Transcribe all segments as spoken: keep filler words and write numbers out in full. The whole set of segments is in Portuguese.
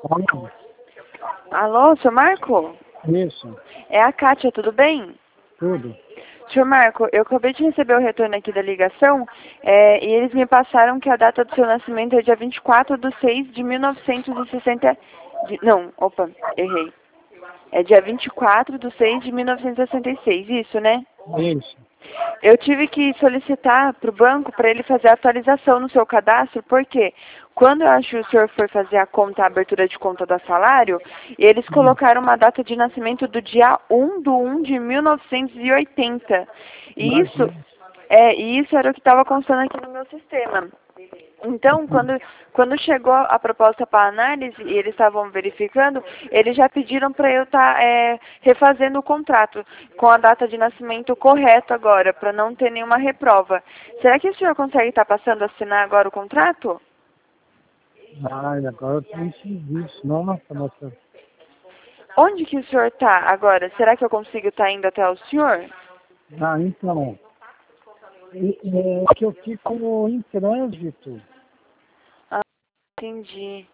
Alô? Alô, senhor Marco? Isso, É a Kátia, tudo bem? tudo. Senhor Marco, eu acabei de receber o retorno aqui da ligação é, e eles me passaram que a data do seu nascimento é dia vinte e quatro de seis de mil novecentos e sessenta... de- Não, opa, errei. É dia vinte e quatro de seis de mil novecentos e sessenta e seis, isso, né? Isso. Eu tive que solicitar para o banco para ele fazer a atualização no seu cadastro, porque quando eu acho que o senhor foi fazer a conta, a abertura de conta do salário, eles Hum, colocaram uma data de nascimento do dia um de um de mil novecentos e oitenta. E isso, Imagina. é, e isso era o que estava constando aqui no meu sistema. Então, quando, quando chegou a proposta para análise e eles estavam verificando, eles já pediram para eu estar refazendo o contrato com a data de nascimento correta agora, para não ter nenhuma reprova. Será que o senhor consegue estar passando a assinar agora o contrato? Ai, agora eu tô em serviço. Nossa, moça. Onde que o senhor está agora? Será que eu consigo estar indo até o senhor? Ah, então. e- É que eu fico em trânsito. Ah, entendi.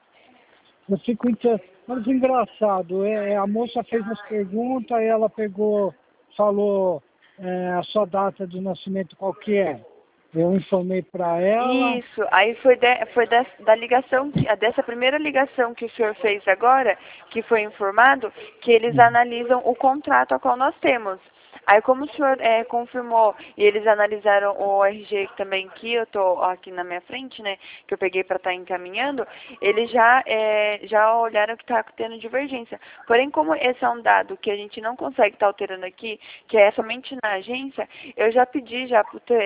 Eu fico em trânsito. Mas engraçado, é, a moça fez as perguntas, ela pegou, falou é, a sua data de nascimento qual que é. Eu informei para ela. Isso, aí foi, de, foi da, da ligação, que- dessa primeira ligação que o senhor fez agora, que foi informado, que eles analisam o contrato a qual nós temos. Aí como o senhor é, confirmou e eles analisaram o R G também que eu estou aqui na minha frente, né, que eu peguei para estar encaminhando, eles já, é, já olharam que está tendo divergência. Porém, como esse é um dado que a gente não consegue estar alterando aqui, que é somente na agência, eu já pedi já para o T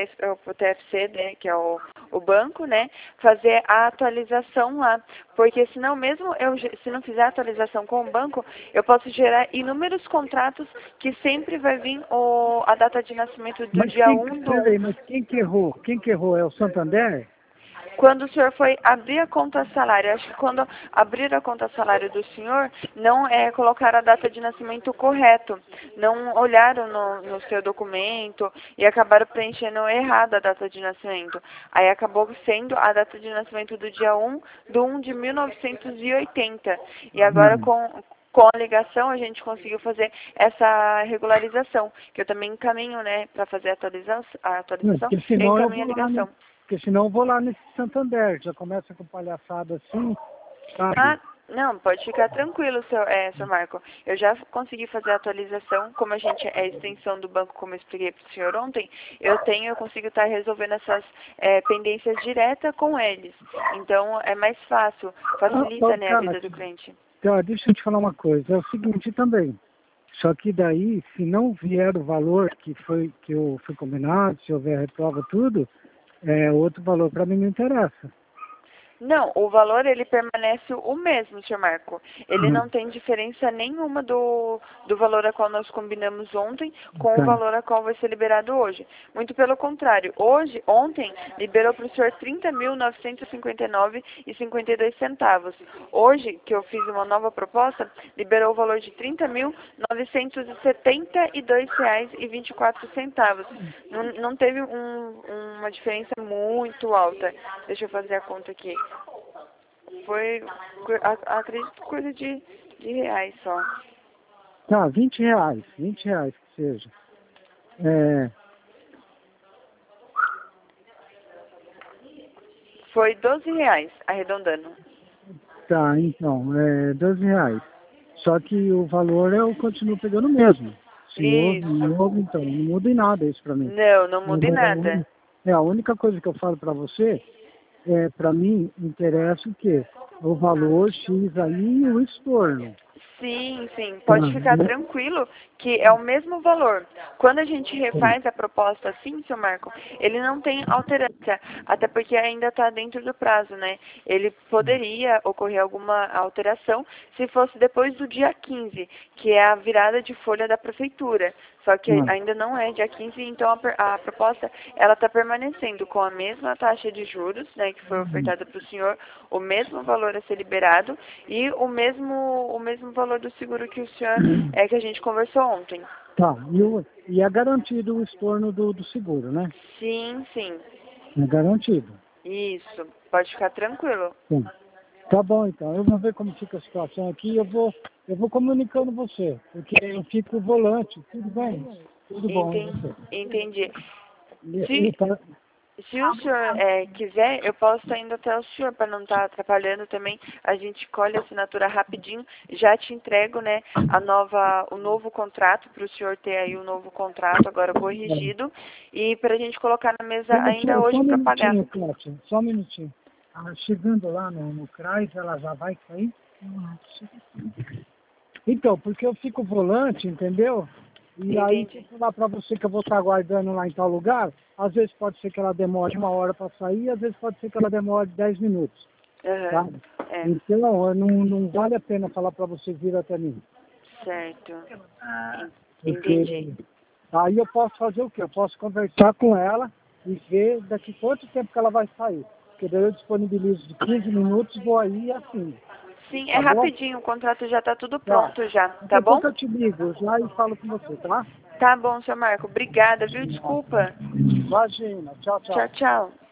F C, né, que é o, o banco, né, fazer a atualização lá. Porque senão, mesmo eu, ge- se não fizer a atualização com o banco, eu posso gerar inúmeros contratos que sempre vai vir o, a data de nascimento do Mas dia quem, um do um. peraí, mas quem que errou? Quem que errou? É o Santander? Quando o senhor foi abrir a conta salário, acho que quando abrir a conta salário do senhor, não é colocar a data de nascimento correto. Não olharam no, no seu documento e acabaram preenchendo errado a data de nascimento. Aí acabou sendo a data de nascimento do dia um de um de mil novecentos e oitenta. E agora Não. com com a ligação a gente conseguiu fazer essa regularização, que eu também encaminho, né, para fazer a atualização, a Não, atualização, porque eu senão eu encaminho a vou lá, né? ligação. Porque senão eu vou lá nesse Santander, já começa com palhaçada assim, sabe? Ah, não, pode ficar tranquilo, seu, é, seu Marco. Eu já consegui fazer a atualização, como a gente é a extensão do banco, como eu expliquei para o senhor ontem, eu tenho, eu consigo estar resolvendo essas é, pendências direta com eles. Então, é mais fácil, Ah, facilita, ô, né, a cara, vida do cliente. tá, deixa eu te falar uma coisa, é o seguinte também. Só que daí, se não vier o valor que foi que eu fui combinado, se houver reprova tudo, é outro valor para mim não interessa. Não, o valor ele permanece o mesmo, senhor Marco. Ele Uhum. não tem diferença nenhuma do, do valor a qual nós combinamos ontem com o Tá. valor a qual vai ser liberado hoje. Muito pelo contrário, hoje, ontem, liberou para o senhor trinta mil novecentos e cinquenta e nove reais e cinquenta e dois centavos. Hoje, que eu fiz uma nova proposta, liberou o valor de trinta mil novecentos e setenta e dois reais e vinte e quatro centavos. Não, não teve um, uma diferença muito alta. Deixa eu fazer a conta aqui. Foi, co- a- acredito, coisa de, de reais só. Tá, vinte reais, vinte reais que seja. É, Foi doze reais, arredondando. tá, então, é doze reais. Só que o valor eu continuo pegando o mesmo. Se houve, Isso. não houve, então, não muda em nada isso para mim. Não, não muda em Agora, a nada. uni- é, a única coisa que eu falo para você é, para mim, interessa o quê? O valor X aí e o estorno. Sim, sim, Tá, pode ficar né? tranquilo que é o mesmo valor. Quando a gente refaz a proposta assim, seu Marco, ele não tem alterância, até porque ainda está dentro do prazo, né? Ele poderia ocorrer alguma alteração se fosse depois do dia quinze, que é a virada de folha da prefeitura. Só que Não, ainda não é dia quinze, então a, per- a proposta ela está permanecendo com a mesma taxa de juros, né, que foi ofertada para o senhor, o mesmo valor a ser liberado e o mesmo o mesmo valor do seguro que o senhor é que a gente conversou ontem. tá, e, o, e é garantido o estorno do, do seguro, né? Sim, sim. É garantido. Isso. Pode ficar tranquilo. Sim. Tá bom, então. Eu vou ver como fica a situação aqui e eu vou, eu vou comunicando você, porque eu fico volante. Tudo bem? Tudo bom, e Entendi. você? Entendi. E- Se, e tá- se o senhor é, quiser, eu posso estar indo até o senhor para não estar atrapalhando também. A gente colhe a assinatura rapidinho, já te entrego, né, a nova, o novo contrato para o senhor ter aí o novo contrato agora corrigido e para a gente colocar na mesa Só um ainda minutinho, só hoje um para pagar. minutinho, Cláudia. Só um minutinho. Ah, chegando lá no, no C R A S, ela já vai sair? Então, porque eu fico volante, entendeu? E aí, se Entendi. eu falar pra você que eu vou estar aguardando lá em tal lugar, às vezes pode ser que ela demore uma hora para sair, às vezes pode ser que ela demore dez minutos, tá? Aham. É, Então, eu não, não vale a pena falar para você vir até mim. certo. En- Entendi. Porque aí eu posso fazer o quê? Eu posso conversar com ela e ver daqui quanto tempo que ela vai sair. Porque daí eu disponibilizo de quinze minutos, vou aí e assino. Sim, é Tá bom? rapidinho, o contrato já está tudo Tá. pronto já, Daqui tá a bom? pouco eu te ligo já e falo com você, tá? Tá bom, seu Marco. Obrigada, viu? Desculpa. Imagina. Tchau, Tchau, tchau. tchau.